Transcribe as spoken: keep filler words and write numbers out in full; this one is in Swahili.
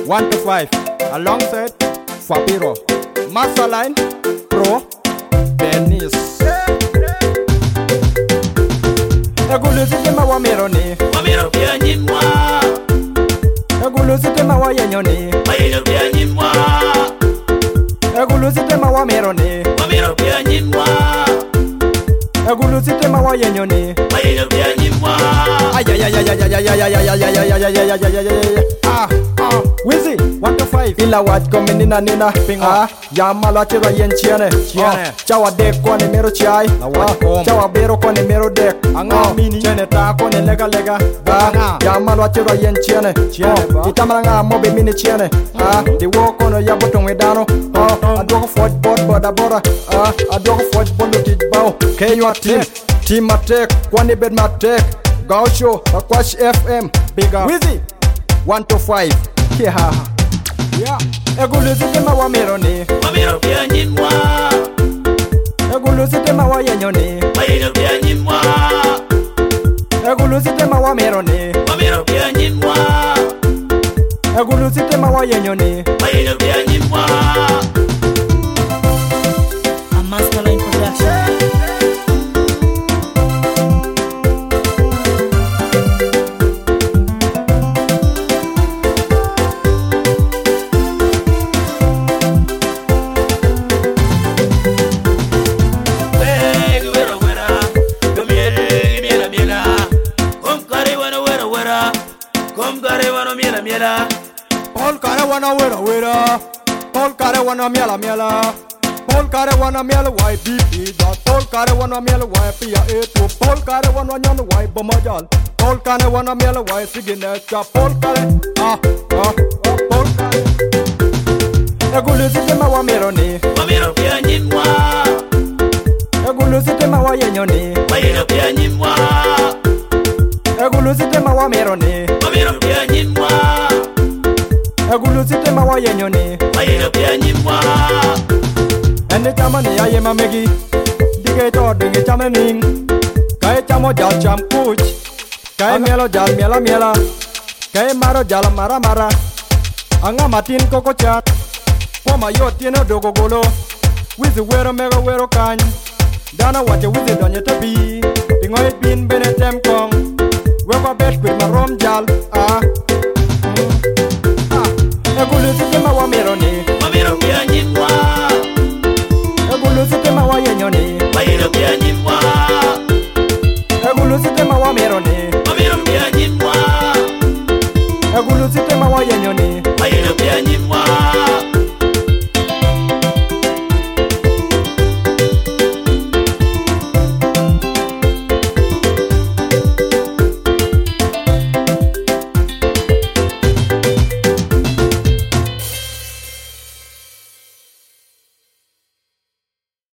one to five alongside Fabiro, Masterline, Pro, Dennis. Egulu sistema wa meroni, wa mero pia nyimwa. Egulu sistema wa yenyoni, wa yenyo pia nyimwa. Egulu sistema wa meroni, wa mero pia nyimwa. Egulu sistema wa yenyoni, wa yenyo pia nyimwa. ay ay ay ay ay ay ay ay ay ay ay ay ay ay ay ay ay. Ah ah, Wizzy one to five. Ila wat ko menina nina pinga. Ya malo chiro yen chiane chiane. Chawa dek ko ne mero chai. Chawa bero ko ne mero dek. Anga mini chene ta ko ne lega lega. Ba ya malo chiro yen chiane chiane. Itamara nga mobe mini chiane. Ah de wo ko no ya botong wedano. Ah adoko fort bot boda bora. Ah adoko fort bolu tit bao. Ke yo team team attack kwani bed matek. Gaucho Akwash F M big up Wizzy one to five. Yeah. Yeah. Egulu sistema wa meroni, wa mero pia nyimwa. Egulu sistema wa yenyoni, wa yenyo pia nyimwa. Egulu sistema wa meroni, wa mero pia nyimwa. Egulu sistema wa yenyoni, wa yenyo pia nyimwa. A Masterline production. Paul kare wana wera wera, Paul kare wana miela miela, Paul kare wana miela Y B P da, Paul kare wana miela Y P A A two, Paul kare wana nyan Y Bomajal, Paul kare wana miela Y Signature, Paul kare ah ah ah Paul kare. Egulu sistema wa meroni, wa mero pia nyimwa. Egulu sistema wa yenyoni, wa yenyo pia nyimwa. Egulu sistema wa meroni, wa mero pia nyimwa. Egulu sistema wa yenyoni, wa yenyo pia nyimwa. ene chamani ya yema megi, dige to dinge chamaning, kai chamo jal cham kuch, kai mielo jal miela miela, kai maro jal mara mara, anga matin koko chat, koma yo tiene dogo golo, Wizzy wero mega wero kany, dana wache Wizzy donye tepi, dingo it bin bene tem kong, weko bet kwit marom jal, ah, mm, ah, Egulu sistema wa meroni,